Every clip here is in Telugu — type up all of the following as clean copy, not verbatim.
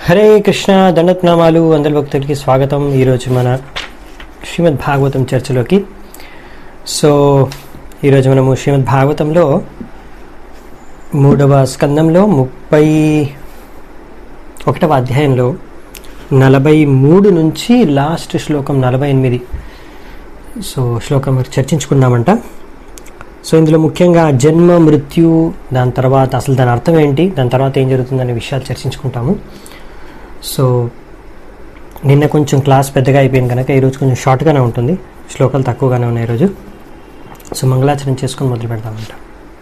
హరే కృష్ణ దండత్నామాలు అందరి భక్తులకి స్వాగతం. ఈరోజు మన శ్రీమద్ భాగవతం చర్చలోకి. సో ఈరోజు మనము శ్రీమద్ భాగవతంలో 3వ స్కందంలో 31వ అధ్యాయంలో 43 నుంచి లాస్ట్ శ్లోకం 48 శ్లోకం చర్చించుకున్నామంట. సో ఇందులో ముఖ్యంగా జన్మ, మృత్యు, దాని తర్వాత అసలు దాని అర్థం ఏంటి, దాని తర్వాత ఏం జరుగుతుందనే విషయాలు చర్చించుకుంటాము. సో నిన్న కొంచెం క్లాస్ పెద్దగా అయిపోయింది కనుక ఈరోజు కొంచెం షార్ట్గానే ఉంటుంది, శ్లోకాలు తక్కువగానే ఉన్నాయి ఈరోజు. సో మంగళాచరణ చేసుకొని మొదలు పెడతామంట.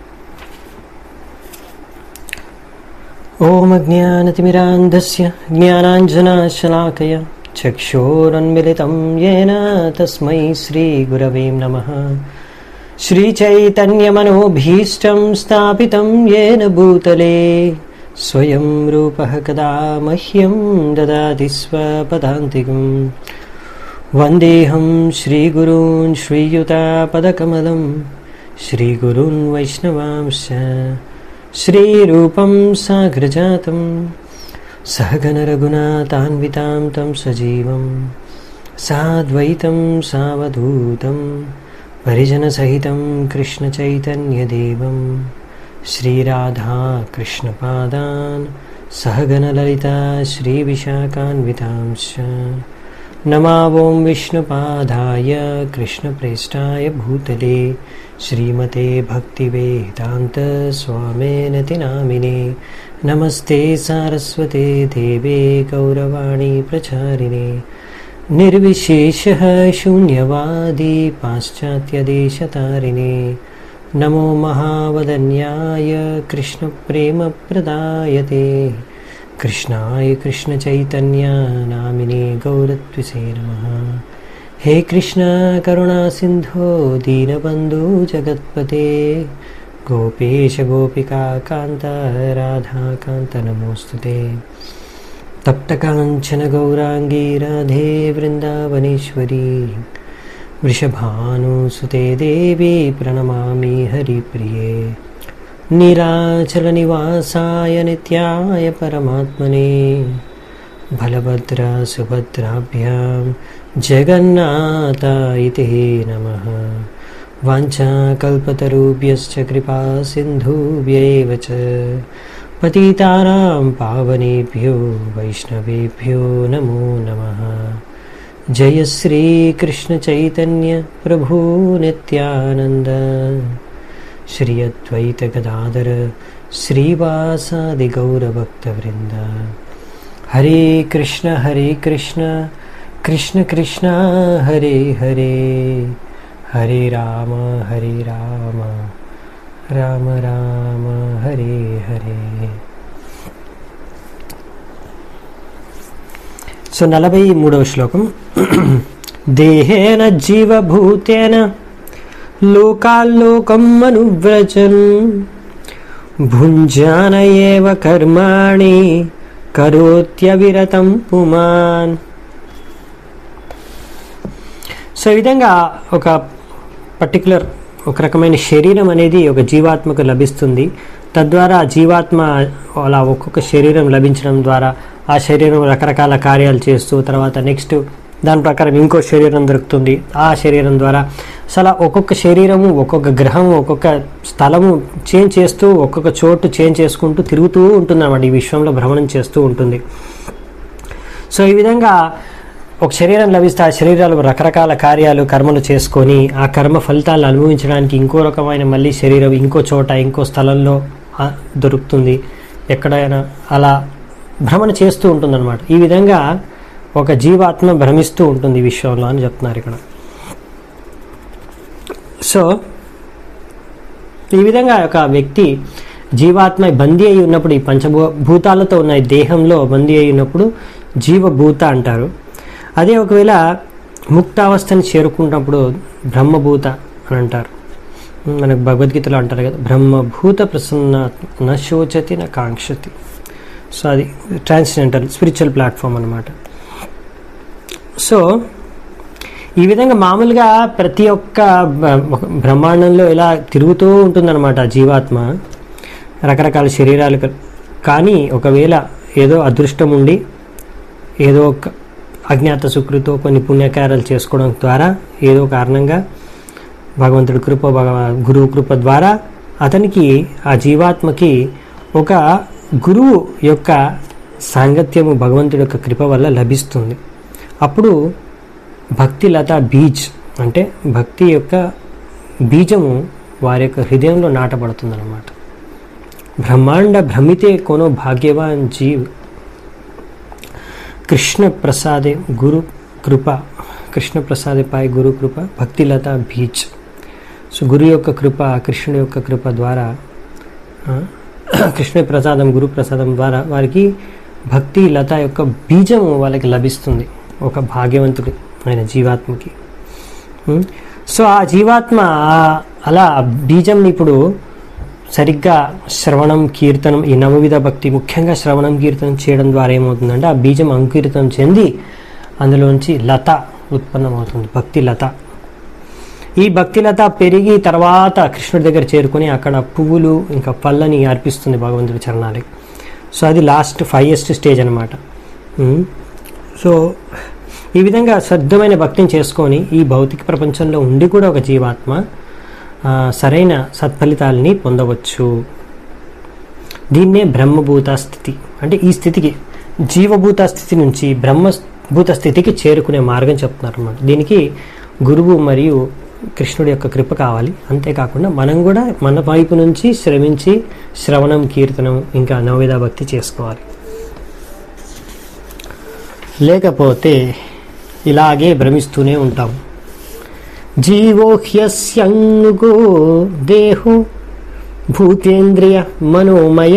ఓం అజ్ఞానతిమిరాంధస్య జ్ఞానాంజనాశలాకయ చక్షోరన్మిళితం యేన తస్మై శ్రీగురవే నమః. శ్రీచైతన్యమనోభీష్టం స్థాపితం యేన భూతలే స్వయం రూపః కదా మహ్యం దదాతి స్వపదాంతికం. వందేహం శ్రీగురూన్ శ్రీయుతాపదకమలం శ్రీగురూన్ వైష్ణవాంశ్చ శ్రీరూపం సాగ్రజాతం సహగణ రఘునాథాన్వితాం తం సజీవం సాద్వైతం సావధూతం పరిజనసహితం కృష్ణచైతన్యదేవం శ్రీరాధా కృష్ణపాదాన్ సహగణలలితా శ్రీవిశాఖాన్వితాంశ్చ నమావోం విష్ణుపాదాయ కృష్ణప్రేష్టాయ భూతలే శ్రీమతే భక్తివేదాంత స్వామినతి నామినే. నమస్తే సారస్వతే దేవే గౌరవాణి ప్రచారిణే నిర్విశేషః శూన్యవాది పాశ్చాత్యదేశతారిణే. నమో మహావదన్యాయ కృష్ణప్రేమప్రదాయతే కృష్ణాయ కృష్ణచైతన్య నామినే గౌరత్విసే నమః. హే కృష్ణ కరుణా సింధో దీనబంధు జగత్పతే గోపేశ గోపికా కాంత రాధాకాంత నమోస్తుతే. తప్తకాంచన గౌరాంగీ రాధే వృందావనేశ్వరీ వృషభానుసుతే దేవి ప్రణమామి హరిప్రియే. నీలాచల నివాసాయ నిత్యాయ పరమాత్మనే బలభద్ర సుభద్రాభ్యాం జగన్నాథాయ తే నమః. వాంఛాకల్పతరుభ్యశ్చ కృపా సింధుభ్యైవ చ పతితానాం పావనేభ్యో వైష్ణవేభ్యో నమో నమః. జయ శ్రీ కృష్ణ చైతన్య ప్రభు నిత్యానంద శ్రీ అద్వైత గదాధర శ్రీవాసాది గౌరభక్తవృంద. హరే కృష్ణ కృష్ణ కృష్ణ హరే హరే హరే రామ రామ రామ హరే హరే. సో 43వ శ్లోకం. దేహేన జీవభూతేన లోకాల్లోకం అనువ్రజన్ భుంజాన ఏవ కర్మాణి కరోత్యవిరతం పుమాన్. సో ఈ విధంగా ఒక పర్టికులర్ ఒక రకమైన శరీరం అనేది ఒక జీవాత్మకు లభిస్తుంది. తద్వారా జీవాత్మ అలా ఒక్కొక్క శరీరం లభించడం ద్వారా ఆ శరీరం రకరకాల కార్యాలు చేస్తూ తర్వాత నెక్స్ట్ దాని ప్రకారం ఇంకో శరీరం దొరుకుతుంది. ఆ శరీరం ద్వారా అసలు ఒక్కొక్క శరీరము ఒక్కొక్క గ్రహము ఒక్కొక్క స్థలము చేంజ్ చేస్తూ ఒక్కొక్క చోటు చేంజ్ చేసుకుంటూ తిరుగుతూ ఉంటుంది అన్నమాట. ఈ విశ్వంలో భ్రమణం చేస్తూ ఉంటుంది. సో ఈ విధంగా ఒక శరీరం లభిస్తే ఆ శరీరాలు రకరకాల కార్యాలు కర్మలు చేసుకొని ఆ కర్మ ఫలితాలను అనుభవించడానికి ఇంకో రకమైన మళ్ళీ శరీరం ఇంకో చోట ఇంకో స్థలంలో దొరుకుతుంది. ఎక్కడైనా అలా భ్రమణ చేస్తూ ఉంటుందన్నమాట. ఈ విధంగా ఒక జీవాత్మ భ్రమిస్తూ ఉంటుంది విశ్వంలో అని చెప్తున్నారు ఇక్కడ. సో ఈ విధంగా ఒక వ్యక్తి జీవాత్మ బందీ అయి ఉన్నప్పుడు ఈ పంచభూతాలతో ఉన్న ఈ దేహంలో బందీ అయి ఉన్నప్పుడు జీవభూత అంటారు. అదే ఒకవేళ ముక్తావస్థని చేరుకున్నప్పుడు బ్రహ్మభూత అని అంటారు. మనకు భగవద్గీతలో అంటారు కదా, బ్రహ్మభూత ప్రసన్న న శోచతి న కాంక్షతి. సో అది ట్రాన్స్జెండర్ స్పిరిచువల్ ప్లాట్ఫామ్ అన్నమాట. సో ఈ విధంగా మామూలుగా ప్రతి ఒక్క బ్రహ్మాండంలో ఇలా తిరుగుతూ ఉంటుందన్నమాట జీవాత్మ రకరకాల శరీరాలు. కానీ ఒకవేళ ఏదో అదృష్టం ఉండి ఏదో ఒక అజ్ఞాత సుకృతో కొన్ని పుణ్యకార్యాలు చేసుకోవడం ద్వారా ఏదో కారణంగా భగవంతుడి కృప గురువు కృప ద్వారా అతనికి ఆ జీవాత్మకి ఒక గురువు యొక్క సాంగత్యము భగవంతుడి యొక్క కృప వల్ల లభిస్తుంది. అప్పుడు భక్తి లత బీజ్ అంటే భక్తి యొక్క బీజము వారి యొక్క హృదయంలో నాటబడుతుంది అన్నమాట. బ్రహ్మాండ భ్రమితే कोनो భాగ్యవాన్ జీవ్ కృష్ణ ప్రసాదే గురు కృప కృష్ణ ప్రసాదే పాయ్ గురు కృప భక్తిలత బీజ్. సో గురు యొక్క కృప కృష్ణుడి యొక్క కృప ద్వారా కృష్ణ ప్రసాదం గురు ప్రసాదం ద్వారా వారికి భక్తి లత యొక్క బీజము వాళ్ళకి లభిస్తుంది ఒక భాగ్యవంతుడు అయిన జీవాత్మకి. సో ఆ జీవాత్మ అలా బీజంని ఇప్పుడు సరిగ్గా శ్రవణం కీర్తనం ఈ నవవిధ భక్తి ముఖ్యంగా శ్రవణం కీర్తనం చేయడం ద్వారా ఏమవుతుందంటే ఆ బీజం అంకురితం చెంది అందులోంచి లత ఉత్పన్నమవుతుంది, భక్తి లత. ఈ భక్తి లత పెరిగి తర్వాత కృష్ణుడి దగ్గర చేరుకొని అక్కడ పువ్వులు ఇంకా పళ్ళని అర్పిస్తుంది భగవంతుడి చరణాలకి. సో అది లాస్ట్ హైయెస్ట్ స్టేజ్ అనమాట. సో ఈ విధంగా శ్రద్ధమైన భక్తిని చేసుకొని ఈ భౌతిక ప్రపంచంలో ఉండి కూడా ఒక జీవాత్మ సరైన సత్ఫలితాలని పొందవచ్చు. దీన్నే బ్రహ్మభూత స్థితి అంటే ఈ స్థితికి జీవభూత స్థితి నుంచి బ్రహ్మభూత స్థితికి చేరుకునే మార్గం చెప్తున్నారు అన్నమాట. దీనికి గురువు మరియు కృష్ణుడి యొక్క కృప కావాలి. అంతేకాకుండా మనం కూడా మన వైపు నుంచి శ్రమించి శ్రవణం కీర్తనం ఇంకా నవవిధ భక్తి చేసుకోవాలి. లేకపోతే ఇలాగే భ్రమిస్తూనే ఉంటాం. జీవో హ్యస్యంగో దేహో భూతేంద్రియ మనోమయ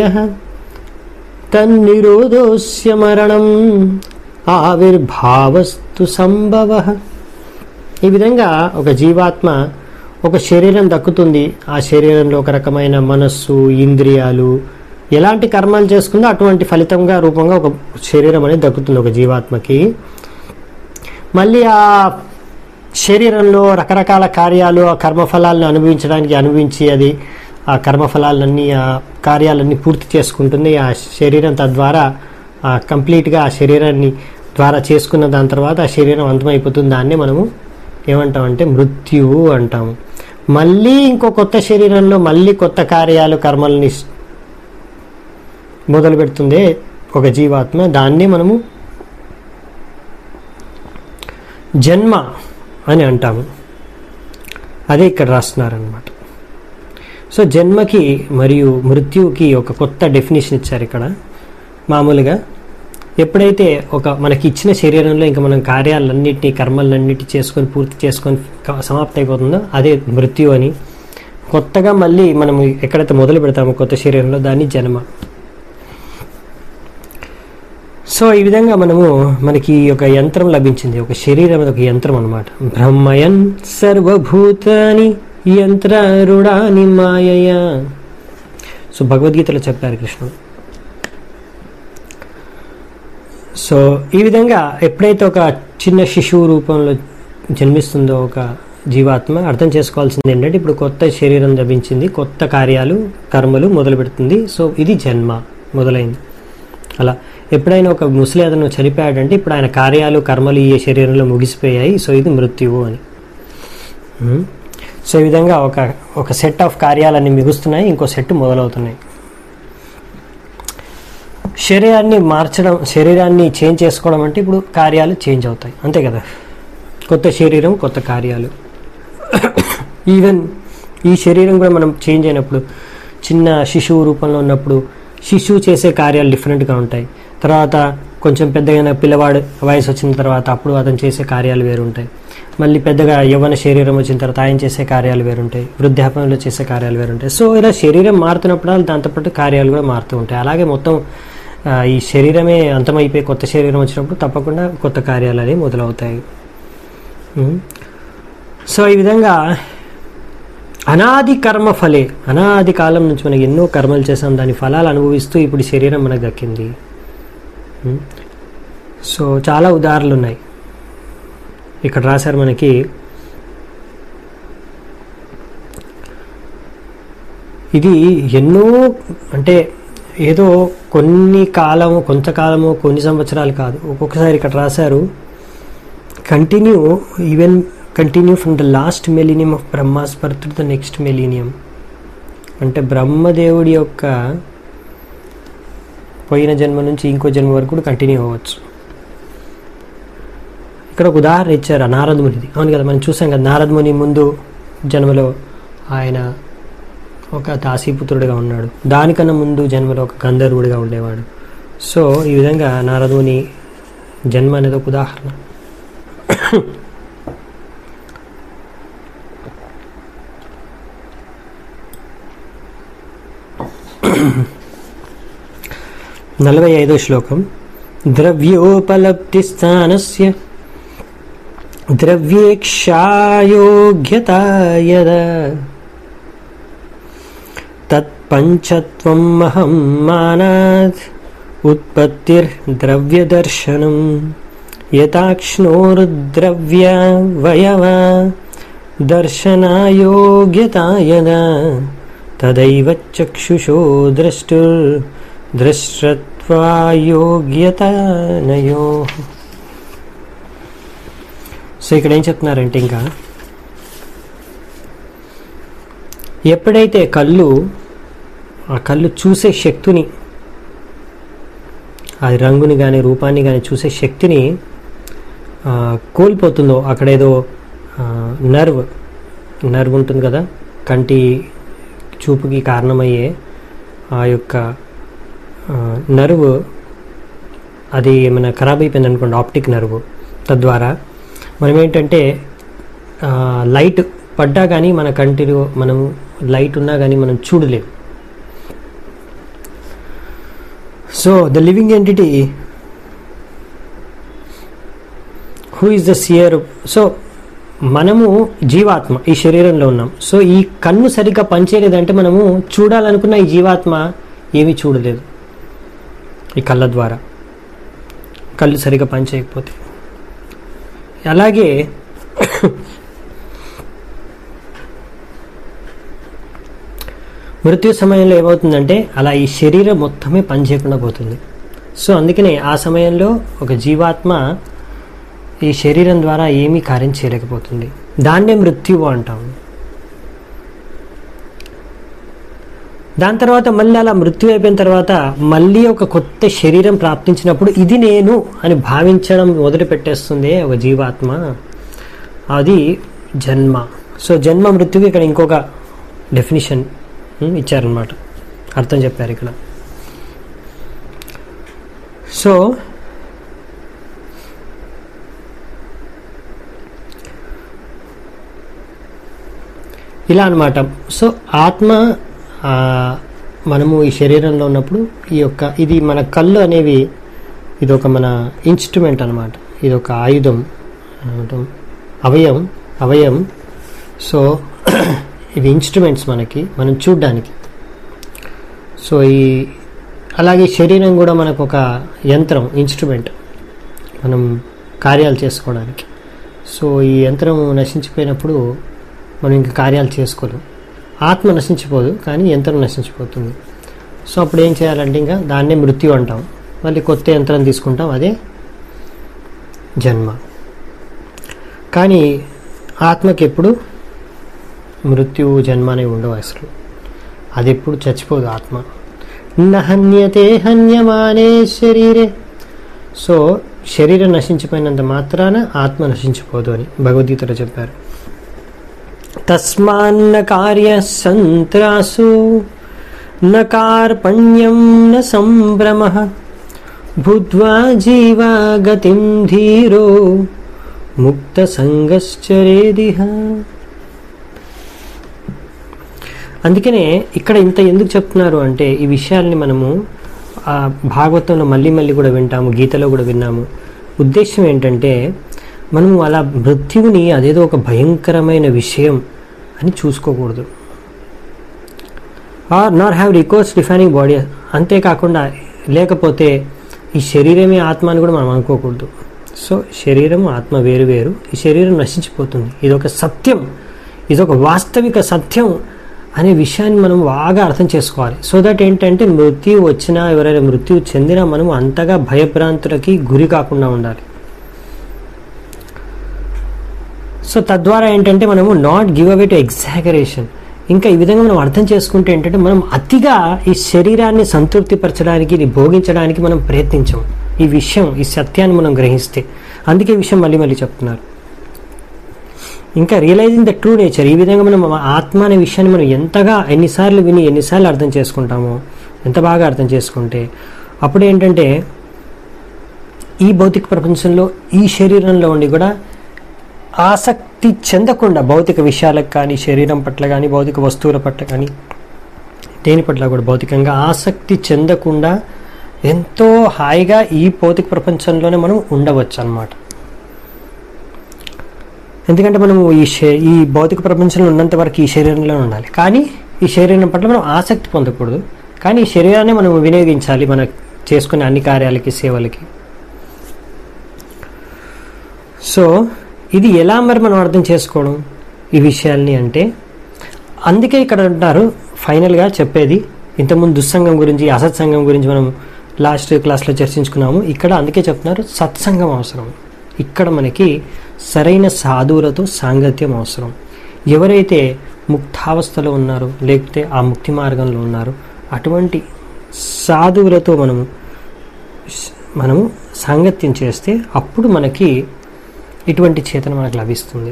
తన్నిరోధోస్య మరణం ఆవిర్భావస్తు సంభవ. ఈ విధంగా ఒక జీవాత్మ ఒక శరీరం దక్కుతుంది. ఆ శరీరంలో ఒక రకమైన మనస్సు ఇంద్రియాలు ఎలాంటి కర్మలు చేసుకుందో అటువంటి ఫలితంగా రూపంగా ఒక శరీరం అనేది దక్కుతుంది ఒక జీవాత్మకి. మళ్ళీ ఆ శరీరంలో రకరకాల కార్యాలు ఆ కర్మఫలాలను అనుభవించి అది ఆ కర్మఫలాలన్నీ ఆ కార్యాలన్నీ పూర్తి చేసుకుంటుంది. ఆ శరీరం తద్వారా కంప్లీట్గా ఆ శరీరాన్ని ద్వారా చేసుకున్న దాని తర్వాత ఆ శరీరం అంతమైపోతుంది. దాన్ని మనము ఏమంటామంటే మృత్యువు అంటాము. మళ్ళీ ఇంకో కొత్త శరీరంలో మళ్ళీ కొత్త కార్యాలు కర్మల్ని మొదలు పెడుతుంది ఒక జీవాత్మ. దాన్ని మనము జన్మ అని అంటాము. అదే ఇక్కడ రాస్తున్నారనమాట. సో జన్మకి మరియు మృత్యువుకి ఒక కొత్త డెఫినేషన్ ఇచ్చారు ఇక్కడ. మామూలుగా ఎప్పుడైతే ఒక మనకి ఇచ్చిన శరీరంలో ఇంకా మనం కార్యాలన్నింటినీ కర్మలన్నింటినీ చేసుకొని పూర్తి చేసుకొని సమాప్తి అయిపోతుందో అదే మృత్యు అని. కొత్తగా మళ్ళీ మనం ఎక్కడైతే మొదలు పెడతామో కొత్త శరీరంలో దాన్ని జన్మ. సో ఈ విధంగా మనకి ఒక యంత్రం లభించింది, ఒక శరీరం ఒక యంత్రం అనమాట. బ్రహ్మయన్ సర్వభూతాని యంత్రారుడాని మాయయ. సో భగవద్గీతలో చెప్పారు కృష్ణుడు. సో ఈ విధంగా ఎప్పుడైతే ఒక చిన్న శిశువు రూపంలో జన్మిస్తుందో ఒక జీవాత్మ అర్థం చేసుకోవాల్సింది ఏంటంటే ఇప్పుడు కొత్త శరీరం లభించింది, కొత్త కార్యాలు కర్మలు మొదలు పెడుతుంది. సో ఇది జన్మ మొదలైంది. అలా ఎప్పుడైనా ఒక ముసలి అతను చనిపోయాడంటే ఇప్పుడు ఆయన కార్యాలు కర్మలు ఈ శరీరంలో ముగిసిపోయాయి. సో ఇది మృత్యువు అని. సో ఈ విధంగా ఒక సెట్ ఆఫ్ కార్యాలన్నీ మిగుస్తున్నాయి, ఇంకో సెట్ మొదలవుతున్నాయి. శరీరాన్ని మార్చడం, శరీరాన్ని చేంజ్ చేసుకోవడం అంటే ఇప్పుడు కార్యాలు చేంజ్ అవుతాయి, అంతే కదా. కొత్త శరీరం కొత్త కార్యాలు. ఈవెన్ ఈ శరీరం కూడా మనం చేంజ్ అయినప్పుడు చిన్న శిశువు రూపంలో ఉన్నప్పుడు శిశువు చేసే కార్యాలు డిఫరెంట్గా ఉంటాయి. తర్వాత కొంచెం పెద్దగా పిల్లవాడు వయసు వచ్చిన తర్వాత అప్పుడు అతను చేసే కార్యాలు వేరుంటాయి. మళ్ళీ పెద్దగా యవ్వన శరీరం వచ్చిన తర్వాత ఆయన చేసే కార్యాలు వేరుంటాయి, వృద్ధాప్యంలో చేసే కార్యాలు వేరుంటాయి. సో ఇలా శరీరం మారుతున్నప్పుడు దాంతోపాటు కార్యాలు కూడా మారుతూ ఉంటాయి. అలాగే మొత్తం ఈ శరీరమే అంతమైపోయి కొత్త శరీరం వచ్చినప్పుడు తప్పకుండా కొత్త కార్యాలు అనేవి మొదలవుతాయి. సో ఈ విధంగా అనాది కర్మ ఫలే, అనాది కాలం నుంచి మనకి ఎన్నో కర్మలు చేసాం, దాని ఫలాలు అనుభవిస్తూ ఇప్పుడు శరీరం మనకు దక్కింది. సో చాలా ఉదాహరణలు ఉన్నాయి ఇక్కడ రాశారు మనకి. ఇది ఎన్నో అంటే ఏదో కొంతకాలము కొన్ని సంవత్సరాలు కాదు. ఒక్కొక్కసారి ఇక్కడ రాశారు continue from the last millennium of Brahma's birth to the next millennium. అంటే బ్రహ్మదేవుడి యొక్క పోయిన జన్మ నుంచి ఇంకో జన్మ వరకు కూడా కంటిన్యూ అవ్వచ్చు. ఇక్కడ ఒక ఉదాహరణ ఇచ్చారు నారద మునిది. అవును కదా, మనం చూసాం కదా, నారద ముని ముందు జన్మలో ఆయన ఒక దాసీపుత్రుడిగా ఉన్నాడు, దానికన్నా ముందు జన్మలో ఒక గంధర్వుడిగా ఉండేవాడు. సో ఈ విధంగా నారద ముని జన్మ అనేది ఒక ఉదాహరణ. 45వ శ్లోకం. ద్రవ్యోపలబ్ధిస్థానస్య ద్రవ్యేక్షాయోగ్యతా యదా తత్పంచత్వం మహం మానాత్ ఉత్పత్తిర్ద్రవ్యదర్శనం యథాక్ష్ణోర్ద్రవ్యవయవా దర్శనాయోగ్యతా యదా తదైవ చక్షుషో ద్రష్టత్వాయోగ్యతనయో. సో ఇక్కడ ఏం చెప్తున్నారంటే, ఇంకా ఎప్పుడైతే ఆ కళ్ళు చూసే శక్తిని, అది రంగుని కానీ రూపాన్ని కానీ చూసే శక్తిని కోల్పోతుందో, అక్కడేదో నర్వ్ ఉంటుంది కదా, కంటి చూపుకి కారణమయ్యే ఆ యొక్క నర్వ్, అది ఏమైనా ఖరాబ్ అయిపోయింది అనుకోండి, ఆప్టిక్ నర్వ్, తద్వారా మనం ఏంటంటే లైట్ పడ్డా కానీ మన కంటిలో మనం లైట్ ఉన్నా కానీ మనం చూడలేము. So the living entity who is the seer. So మనము జీవాత్మ ఈ శరీరంలో ఉన్నాం. సో ఈ కన్ను సరిగ్గా పనిచేయలేదంటే మనము చూడాలనుకున్న ఈ జీవాత్మ ఏమీ చూడలేదు. ఈ కళ్ళ ద్వారా కళ్ళు సరిగ్గా పనిచేయకపోతే, అలాగే మృత్యు సమయంలో ఏమవుతుందంటే అలా ఈ శరీరం మొత్తమే పనిచేయకుండా పోతుంది. సో అందుకనే ఆ సమయంలో ఒక జీవాత్మ ఈ శరీరం ద్వారా ఏమీ కార్యం చేయలేకపోతుంది. దాన్నే మృత్యువు అంటాము. దాని తర్వాత మళ్ళీ అలా మృత్యు అయిపోయిన తర్వాత మళ్ళీ ఒక కొత్త శరీరం ప్రాప్తించినప్పుడు ఇది నేను అని భావించడం మొదలు పెట్టేస్తుంది ఒక జీవాత్మ. అది జన్మ. సో జన్మ మృత్యుకి ఇక్కడ ఇంకొక డెఫినిషన్ ఇచ్చారనమాట, అర్థం చెప్పారు ఇక్కడ. సో ఇలా అనమాట. సో ఆత్మ మనము ఈ శరీరంలో ఉన్నప్పుడు ఇది మన కళ్ళు అనేవి ఇది ఒక మన ఇన్స్ట్రుమెంట్ అనమాట, ఇది ఒక ఆయుధం, అవయం. సో ఇవి ఇన్స్ట్రుమెంట్స్ మనం చూడ్డానికి. సో అలాగే శరీరం కూడా మనకు ఒక యంత్రం, ఇన్స్ట్రుమెంట్, మనం కార్యాలు చేసుకోవడానికి. సో ఈ యంత్రం నశించిపోయినప్పుడు మనం ఇంకా కార్యాలు చేసుకోలేం. ఆత్మ నశించిపోదు, కానీ యంత్రం నశించిపోతుంది. సో అప్పుడు ఏం చేయాలంటే ఇంకా దాన్నే మృత్యు అంటాం. మళ్ళీ కొత్త యంత్రం తీసుకుంటాం, అదే జన్మ. కానీ ఆత్మకి ఎప్పుడు మృత్యువు జన్మ అనేవి ఉండవు అసలు. అది ఎప్పుడు చచ్చిపోదు ఆత్మ. నహన్యతే హన్యమానే శరీరే. సో శరీరం నశించిపోయినంత మాత్రాన ఆత్మ నశించిపోదు అని భగవద్గీతలో చెప్పారు. తస్మాన్న కార్య సంత్రాసు న కార్పణ్యం న సంభ్రమః భూత్వా జీవా గతిం ధీరో ముక్త సంగశ్చరేదిహ. అందుకనే ఇక్కడ ఇంత ఎందుకు చెప్తున్నారు అంటే, ఈ విషయాల్ని మనము భాగవతంలో మళ్ళీ మళ్ళీ కూడా వింటాము, గీతలో కూడా విన్నాము. ఉద్దేశం ఏంటంటే, మనము అలా మృత్యువుని అదేదో ఒక భయంకరమైన విషయం అని చూసుకోకూడదు. Not have recourse defining body. అంతేకాకుండా లేకపోతే ఈ శరీరమే ఆత్మ అని కూడా మనం అనుకోకూడదు. సో శరీరం ఆత్మ వేరు వేరు. ఈ శరీరం నశించిపోతుంది, ఇదొక సత్యం, ఇదొక వాస్తవిక సత్యం అనే విషయాన్ని మనం బాగా అర్థం చేసుకోవాలి. సో దట్ ఏంటంటే మృత్యు వచ్చినా, ఎవరైనా మృత్యు చెందినా మనం అంతగా భయభ్రాంతులకి గురి కాకుండా ఉండాలి. సో తద్వారా ఏంటంటే మనము not give away to exaggeration. ఇంకా ఈ విధంగా మనం అర్థం చేసుకుంటే ఏంటంటే మనం అతిగా ఈ శరీరాన్ని సంతృప్తిపరచడానికి, భోగించడానికి మనం ప్రయత్నించాం. ఈ విషయం, ఈ సత్యాన్ని మనం గ్రహిస్తే, అందుకే ఈ విషయం మళ్ళీ మళ్ళీ చెప్తున్నారు. ఇంకా రియలైజింగ్ ద ట్రూ నేచర్. ఈ విధంగా మనం ఆత్మ అనే విషయాన్ని మనం ఎంతగా ఎన్నిసార్లు విని ఎన్నిసార్లు అర్థం చేసుకుంటామో, ఎంత బాగా అర్థం చేసుకుంటే అప్పుడు ఏంటంటే ఈ భౌతిక ప్రపంచంలో ఈ శరీరంలో ఉండి కూడా ఆసక్తి చెందకుండా భౌతిక విషయాలకు కానీ, శరీరం పట్ల కానీ, భౌతిక వస్తువుల పట్ల కానీ, దేని పట్ల కూడా భౌతికంగా ఆసక్తి చెందకుండా ఎంతో హాయిగా ఈ భౌతిక ప్రపంచంలోనే మనం ఉండవచ్చు అన్నమాట. ఎందుకంటే మనము ఈ భౌతిక ప్రపంచంలో ఉన్నంత వరకు ఈ శరీరంలో ఉండాలి, కానీ ఈ శరీరం పట్ల మనం ఆసక్తి పొందకూడదు. కానీ ఈ శరీరాన్ని మనం వినియోగించాలి మన చేసుకునే అన్ని కార్యాలకి, సేవలకి. సో ఇది ఎలా మరి మనం అర్థం చేసుకోవడం ఈ విషయాల్ని అంటే, అందుకే ఇక్కడ అంటారు ఫైనల్గా చెప్పేది. ఇంతకుముందు దుస్సంగం గురించి, అసత్సంగం గురించి మనం లాస్ట్ క్లాస్లో చర్చించుకున్నాము. ఇక్కడ అందుకే చెప్తున్నారు సత్సంగం అవసరం. ఇక్కడ మనకి సరైన సాధువులతో సాంగత్యం అవసరం. ఎవరైతే ముక్తావస్థలో ఉన్నారో, లేకపోతే ఆ ముక్తి మార్గంలో ఉన్నారో, అటువంటి సాధువులతో మనము సాంగత్యం చేస్తే అప్పుడు మనకి ఇటువంటి చేతన మనకు లభిస్తుంది.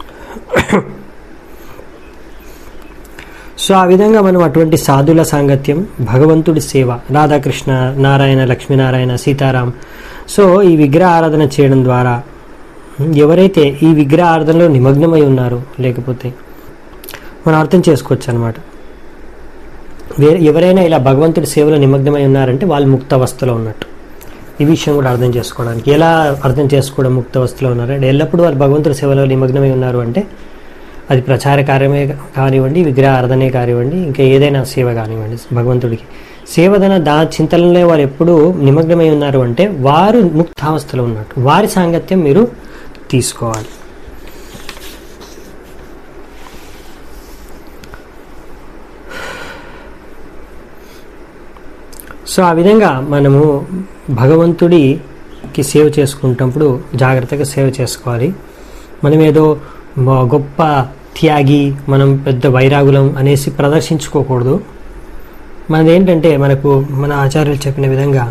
సో ఆ విధంగా మనం అటువంటి సాధుల సాంగత్యం, భగవంతుడి సేవ, రాధాకృష్ణ, నారాయణ, లక్ష్మీనారాయణ, సీతారాం. సో ఈ విగ్రహ ఆరాధన చేయడం ద్వారా ఎవరైతే ఈ విగ్రహ ఆరాధనలో నిమగ్నమై ఉన్నారో, లేకపోతే మనం అర్థం చేసుకోవచ్చు అనమాట. ఎవరైనా ఇలా భగవంతుడి సేవలో నిమగ్నమై ఉన్నారంటే వాళ్ళు ముక్త అవస్థలో ఉన్నట్టు. ఈ విషయం కూడా అర్థం చేసుకోవడానికి ఎలా అర్థం చేసుకోవడం ముక్త అవస్థలో ఉన్నారంటే, ఎల్లప్పుడూ వాళ్ళు భగవంతుడి సేవలో నిమగ్నమై ఉన్నారు అంటే అది ప్రచార కార్యమే కానివ్వండి, విగ్రహ ఆరాధనే కానివ్వండి, ఇంకా ఏదైనా సేవ కానివ్వండి, భగవంతుడికి సేవదన చింతనలో వారు ఎప్పుడు నిమగ్నమై ఉన్నారు అంటే వారు ముక్తావస్థలో ఉన్నట్టు. వారి సాంగత్యం మీరు తీసుకోవాలి. సో ఆ విధంగా మనము భగవంతుడికి సేవ చేసుకుంటప్పుడు జాగ్రత్తగా సేవ చేసుకోవాలి. మనం ఏదో గొప్ప త్యాగి, మనం పెద్ద వైరాగులం అనేసి ప్రదర్శించుకోకూడదు. మనదేంటంటే మనకు మన ఆచార్యులు చెప్పిన విధంగా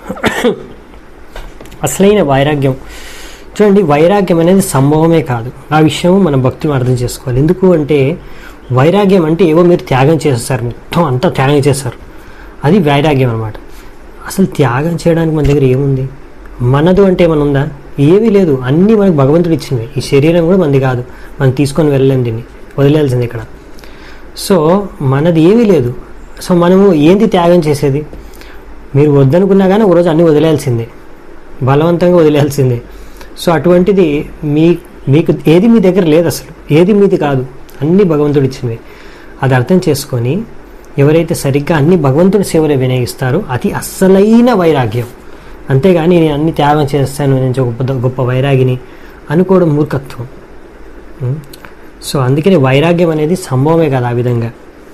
అసలైన వైరాగ్యం చూడండి. వైరాగ్యం అనేది సంభవమే కాదు. ఆ విషయం మన భక్తులు అర్థం చేసుకోవాలి. ఎందుకు అంటే వైరాగ్యం అంటే ఏవో మీరు త్యాగం చేస్తారు, మొత్తం అంతా త్యాగం చేస్తారు, అది వైరాగ్యం అనమాట. అసలు త్యాగం చేయడానికి మన దగ్గర ఏముంది? మనదు అంటే ఏమైనా ఉందా? ఏమీ లేదు. అన్నీ మనకు భగవంతుడు ఇచ్చినవి. ఈ శరీరం కూడా మనది కాదు, మనం తీసుకొని వెళ్ళలేం, దీన్ని వదిలేయాల్సింది ఇక్కడ. సో మనది ఏమీ లేదు. సో మనము ఏంటి త్యాగం చేసేది? మీరు వద్దనుకున్నా కానీ ఒకరోజు అన్నీ వదిలేయాల్సిందే, బలవంతంగా వదిలేయాల్సిందే. సో అటువంటిది మీకు ఏది మీ దగ్గర లేదు, అసలు ఏది మీది కాదు, అన్నీ భగవంతుడు ఇచ్చినవి. అది అర్థం చేసుకొని ఎవరైతే సరిగ్గా అన్ని భగవంతుడి సేవలు వినియోగిస్తారో అది అస్సలైన వైరాగ్యం. అంతేగాని నేను అన్ని త్యాగం చేస్తాను, నేను గొప్ప వైరాగిని అనుకోవడం మూర్ఖత్వం. సో అందుకని వైరాగ్యం అనేది సంభవమే కాదు ఆ విధంగా.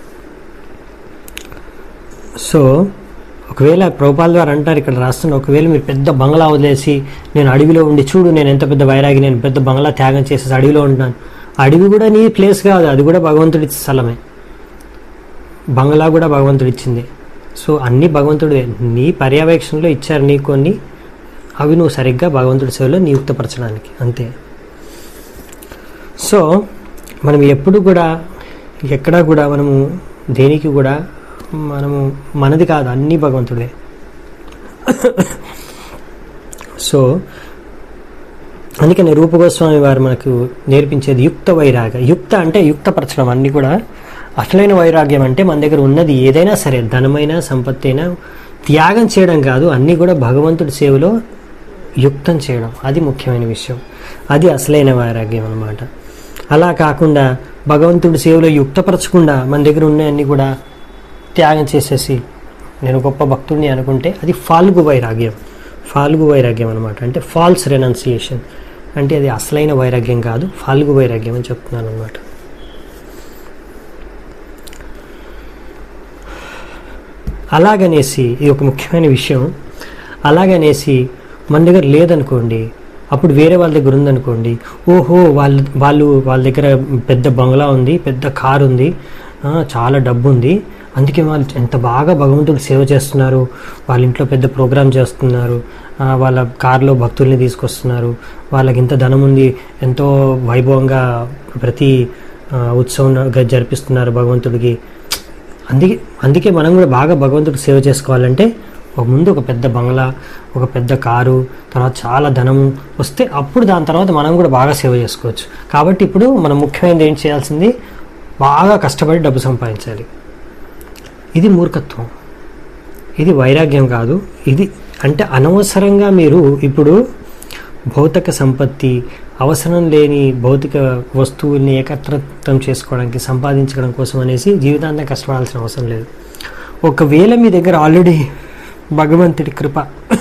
సో ఒకవేళ ప్రభుపాల్ గారు అంటారు ఇక్కడ రాస్తున్న, ఒకవేళ మీరు పెద్ద బంగ్లా వదిలేసి నేను అడవిలో ఉండి చూడు నేను ఎంత పెద్ద వైరాగి, నేను పెద్ద బంగ్లా త్యాగం చేసేసి అడవిలో ఉంటాను. అడవి కూడా నీ ప్లేస్ కాదు, అది కూడా భగవంతుడి స్థలమే. బంగ్లా కూడా భగవంతుడు ఇచ్చింది. సో అన్నీ భగవంతుడే నీ పర్యవేక్షణలో ఇచ్చారు నీ కొన్ని, అవి నువ్వు సరిగ్గా భగవంతుడి సేవలో నియుక్తపరచడానికి, అంతే. సో మనం ఎప్పుడు కూడా ఎక్కడా కూడా మనము దేనికి కూడా మనది కాదు, అన్నీ భగవంతుడే. సో అందుకని రూప గోస్వామి వారు మనకు నేర్పించేది యుక్త వైరాగ్య. యుక్త అంటే యుక్తపరచడం. అన్నీ కూడా అసలైన వైరాగ్యం అంటే మన దగ్గర ఉన్నది ఏదైనా సరే, ధనమైనా సంపత్తి అయినా త్యాగం చేయడం కాదు, అన్నీ కూడా భగవంతుడి సేవలో యుక్తం చేయడం, అది ముఖ్యమైన విషయం. అది అసలైన వైరాగ్యం అన్నమాట. అలా కాకుండా భగవంతుడి సేవలో యుక్తపరచకుండా మన దగ్గర ఉన్నవన్నీ కూడా త్యాగం చేసేసి నేను గొప్ప భక్తుడిని అనుకుంటే అది ఫాల్గు వైరాగ్యం. ఫాల్గు వైరాగ్యం అనమాట. అంటే ఫాల్స్ రెనౌన్సియేషన్, అంటే అది అసలైన వైరాగ్యం కాదు, ఫాల్గు వైరాగ్యం అని చెప్తున్నాను అనమాట. అలాగనేసి ఇది ఒక ముఖ్యమైన విషయం, అలాగనేసి మన దగ్గర లేదనుకోండి, అప్పుడు వేరే వాళ్ళ దగ్గర ఉందనుకోండి, ఓహో వాళ్ళ దగ్గర పెద్ద బంగ్లా ఉంది, పెద్ద కారు ఉంది, చాలా డబ్బు ఉంది, అందుకే వాళ్ళు ఎంత బాగా భగవంతుడికి సేవ చేస్తున్నారు, వాళ్ళ ఇంట్లో పెద్ద ప్రోగ్రాం చేస్తున్నారు, వాళ్ళ కారులో భక్తుల్ని తీసుకొస్తున్నారు, వాళ్ళకి ఇంత ధనం ఉంది, ఎంతో వైభవంగా ప్రతి ఉత్సవం జరిపిస్తున్నారు భగవంతుడికి. అందుకే మనం కూడా బాగా భగవంతుడికి సేవ చేసుకోవాలంటే ముందు ఒక పెద్ద బంగ్లా, ఒక పెద్ద కారు, తర్వాత చాలా ధనము వస్తే అప్పుడు దాని తర్వాత మనం కూడా బాగా సేవ చేసుకోవచ్చు. కాబట్టి ఇప్పుడు మనం ముఖ్యమైనది ఏం చేయాల్సింది, బాగా కష్టపడి డబ్బు సంపాదించాలి. ఇది మూర్ఖత్వం, ఇది వైరాగ్యం కాదు. ఇది అంటే అనవసరంగా మీరు ఇప్పుడు భౌతిక సంపత్తి, అవసరం లేని భౌతిక వస్తువుల్ని ఏకత్రితం చేసుకోవడానికి, సంపాదించడం కోసం అనేసి జీవితాంతం కష్టపడాల్సిన అవసరం లేదు. ఒకవేళ మీ దగ్గర ఆల్రెడీ భగవంతుడి కృప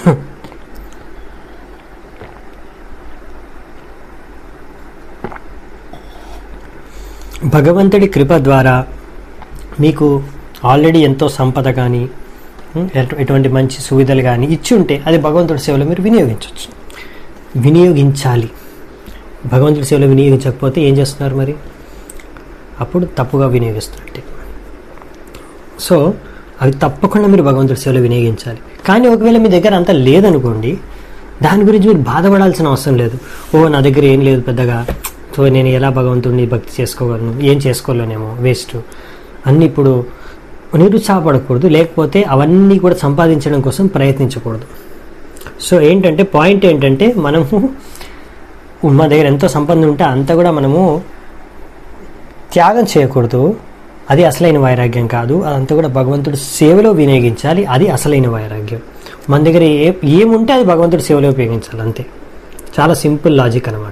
భగవంతుడి కృప ద్వారా మీకు ఆల్రెడీ ఎంతో సంపద కానీ ఎటువంటి మంచి సువిధలు కానీ ఇచ్చి ఉంటే అది భగవంతుడి సేవలో మీరు వినియోగించాలి. భగవంతుడి సేవలో వినియోగించకపోతే ఏం చేస్తున్నారు మరి, అప్పుడు తప్పుగా వినియోగిస్తున్నట్టే. సో అవి తప్పకుండా మీరు భగవంతుడి సేవలో వినియోగించాలి. కానీ ఒకవేళ మీ దగ్గర అంత లేదనుకోండి, దాని గురించి మీరు బాధపడాల్సిన అవసరం లేదు. నా దగ్గర ఏం లేదు పెద్దగా, సో నేను ఎలా భగవంతుడిని భక్తి చేసుకోగలను, ఏం చేసుకోలేనేమో, వేస్ట్ అన్నీ ఇప్పుడు నిరుత్సాహపడకూడదు. లేకపోతే అవన్నీ కూడా సంపాదించడం కోసం ప్రయత్నించకూడదు. సో ఏంటంటే పాయింట్ ఏంటంటే, మనము మా దగ్గర ఎంతో సంపద ఉంటే అంతా కూడా మనము త్యాగం చేయకూడదు. అది అసలైన వైరాగ్యం కాదు. అదంతా కూడా భగవంతుడి సేవలో వినియోగించాలి. అది అసలైన వైరాగ్యం. మన దగ్గర ఏముంటే అది భగవంతుడి సేవలో ఉపయోగించాలి, అంతే. చాలా సింపుల్ లాజిక్ అన్నమాట.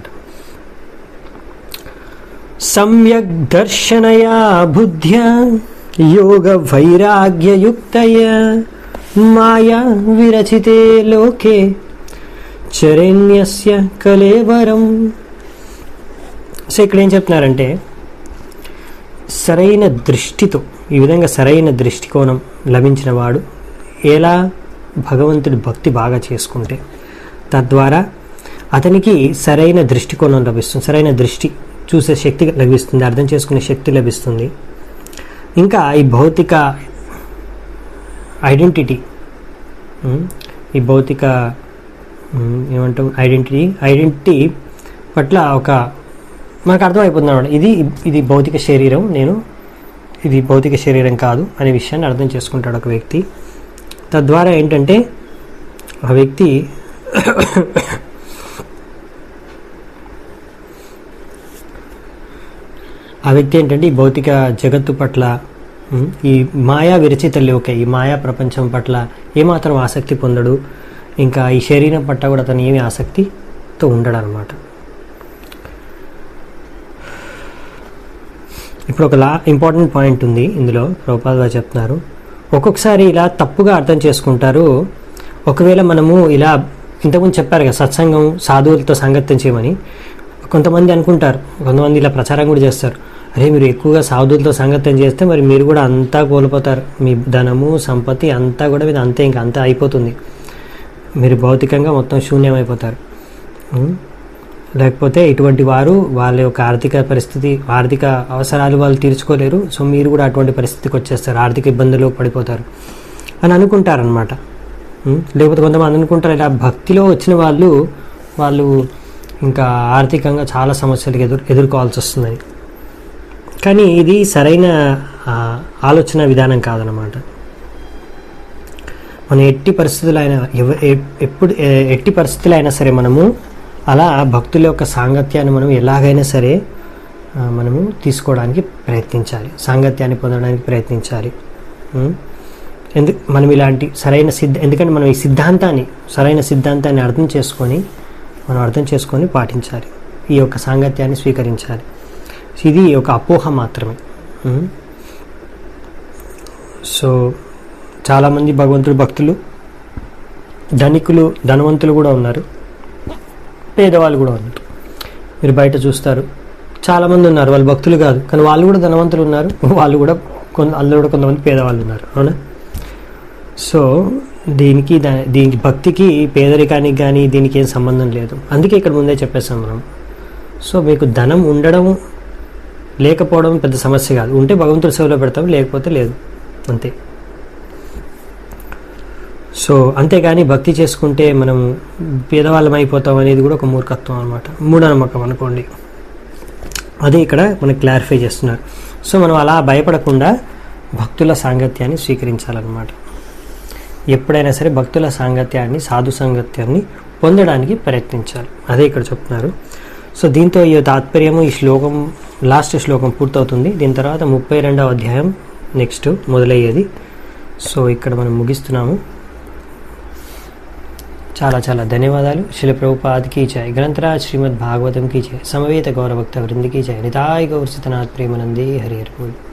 సమ్యక్ దర్శనయా బుద్ధ్యా యోగ వైరాగ్యయుక్తయ మాయా విరచితే లోకే చరణ్యస్య కలేవరం. సో ఇక్కడ ఏం చెప్తున్నారంటే, సరైన దృష్టితో, ఈ విధంగా సరైన దృష్టికోణం లభించిన వాడు ఎలా భగవంతుడి భక్తి బాగా చేసుకుంటే తద్వారా అతనికి సరైన దృష్టికోణం లభిస్తుంది, సరైన దృష్టి చూసే శక్తి లభిస్తుంది, అర్థం చేసుకునే శక్తి లభిస్తుంది. ఇంకా ఈ భౌతిక ఐడెంటిటీ, ఈ భౌతిక ఏమంటాం ఐడెంటిటీ పట్ల ఒక మనకు అర్థమైపోతుంది అన్నమాట. ఇది భౌతిక శరీరం, ఇది భౌతిక శరీరం కాదు అనే విషయాన్ని అర్థం చేసుకుంటాడు ఒక వ్యక్తి. తద్వారా ఏంటంటే ఆ వ్యక్తి ఏంటంటే ఈ భౌతిక జగత్తు పట్ల, ఈ మాయా విరచిత లోకే, ఈ మాయా ప్రపంచం పట్ల ఏమాత్రం ఆసక్తి పొందడు. ఇంకా ఈ శరీరం పట్ల కూడా అతను ఏమీ ఆసక్తితో ఉండడు అనమాట. ఇప్పుడు ఒక ఇంపార్టెంట్ పాయింట్ ఉంది ఇందులో, ప్రభుపాద గారు చెప్తున్నారు. ఒక్కొక్కసారి ఇలా తప్పుగా అర్థం చేసుకుంటారు. ఒకవేళ మనము ఇలా ఇంతకుముందు చెప్పారు కదా, సత్సంగం సాధువులతో సాంగత్యం చేయమని కొంతమంది అనుకుంటారు, కొంతమంది ఇలా ప్రచారం కూడా చేస్తారు. అరే మీరు ఎక్కువగా సాధువులతో సాంగత్యం చేస్తే మరి మీరు కూడా అంతా కోల్పోతారు, మీ ధనము సంపత్తి అంతా కూడా మీరు అంతా అయిపోతుంది, మీరు భౌతికంగా మొత్తం శూన్యమైపోతారు. లేకపోతే ఇటువంటి వారు వాళ్ళ యొక్క ఆర్థిక అవసరాలు వాళ్ళు తీర్చుకోలేరు. సో మీరు కూడా అటువంటి పరిస్థితికి వచ్చేస్తారు, ఆర్థిక ఇబ్బందుల్లో పడిపోతారు అని అనుకుంటారనమాట. లేకపోతే కొంతమంది అనుకుంటారు ఇలా భక్తిలో వచ్చిన వాళ్ళు ఇంకా ఆర్థికంగా చాలా సమస్యలకు ఎదుర్కోవాల్సి వస్తుందని. కానీ ఇది సరైన ఆలోచన విధానం కాదనమాట. మనం ఎట్టి పరిస్థితులు అయినా సరే మనము అలా భక్తుల యొక్క సాంగత్యాన్ని మనం ఎలాగైనా సరే మనము తీసుకోవడానికి ప్రయత్నించాలి, సాంగత్యాన్ని పొందడానికి ప్రయత్నించాలి. మనం ఇలాంటి ఎందుకంటే మనం ఈ సరైన సిద్ధాంతాన్ని అర్థం చేసుకొని పాటించాలి, ఈ యొక్క సాంగత్యాన్ని స్వీకరించాలి. ఇది ఒక అపోహ మాత్రమే. సో చాలామంది భక్తులు ధనవంతులు కూడా ఉన్నారు, పేదవాళ్ళు కూడా ఉన్నారు. మీరు బయట చూస్తారు చాలామంది ఉన్నారు, వాళ్ళు భక్తులు కాదు కానీ వాళ్ళు కూడా ధనవంతులు ఉన్నారు, అందులో కూడా కొంతమంది పేదవాళ్ళు ఉన్నారు. అవునా? సో దీనికి భక్తికి పేదరికానికి కానీ దీనికి ఏం సంబంధం లేదు. అందుకే ఇక్కడ ముందే చెప్పేస్తాం మనం. సో మీకు ధనం ఉండడం లేకపోవడం పెద్ద సమస్య కాదు. ఉంటే భగవంతుడి సేవలో పెడతాం, లేకపోతే లేదు, అంతే. సో అంతేగాని భక్తి చేసుకుంటే మనం పేదవాళ్ళం అయిపోతాం అనేది కూడా ఒక మూర్ఖత్వం అనమాట, మూఢనమ్మకం అనుకోండి. అదే ఇక్కడ మనకు క్లారిఫై చేస్తున్నారు. సో మనం అలా భయపడకుండా భక్తుల సాంగత్యాన్ని స్వీకరించాలన్నమాట. ఎప్పుడైనా సరే భక్తుల సాంగత్యాన్ని, సాధు సాంగత్యాన్ని పొందడానికి ప్రయత్నించాలి. అదే ఇక్కడ చెప్తున్నారు. సో దీంతో ఈ తాత్పర్యము, ఈ శ్లోకం, లాస్ట్ శ్లోకం పూర్తవుతుంది. దీని తర్వాత 32వ అధ్యాయం నెక్స్ట్ మొదలయ్యేది. సో ఇక్కడ మనం ముగిస్తున్నాము. చాలా చాలా ధన్యవాదాలు. శ్రీల ప్రభుపాద్ కీ జై, గ్రంథరాజ్ శ్రీమద్ భాగవతం కీ జై, సమవేత గౌరభక్త వృంది కీ జై, నితాయ్ గౌరసితనాథ్ ప్రేమనందే హరి హరి బోల్.